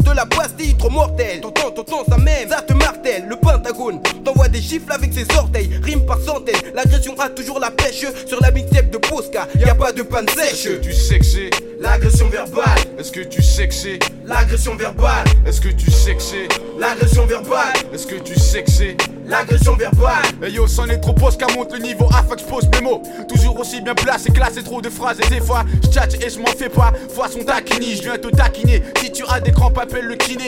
de la pastille trop mortelle. T'entends ça même, ça te martèle. Le Pentagone t'envoie des gifles avec ses orteils. Rime par centaines, l'agression a toujours la pêche. Sur la mixtape de Posca, y'a pas de panne sèche. Est-ce que tu sais que c'est l'agression verbale? Est-ce que tu sais que c'est l'agression verbale? Est-ce que tu sais que c'est l'agression verbale? Est-ce que tu sais que c'est l'agression verbale? Hey yo, c'en est trop, Posca monte le niveau afin que j'pose mes mots. Toujours aussi bien placé, classé, trop de phrases. Et des fois, j'tchatche et j'm'en fais pas. Façon taquini, j'viens te taquiner. Si tu as des crampes, appelle le kiné.